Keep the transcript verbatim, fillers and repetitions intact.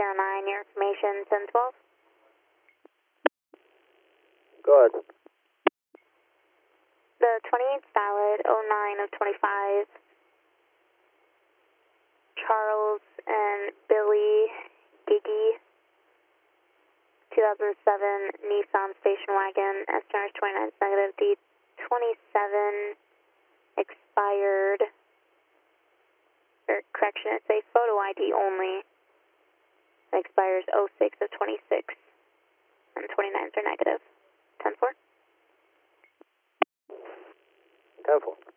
zero nine, your information, ten twelve. Go ahead. The twenty-eighth valid, oh nine of twenty-five. Charles and Billy Giggy, two thousand seven Nissan station wagon, S T R twenty-nine negative, D twenty-seven expired, or correction, it's a photo I D only. It expires oh six of twenty-six, and twenty-nines are negative. ten four. ten four.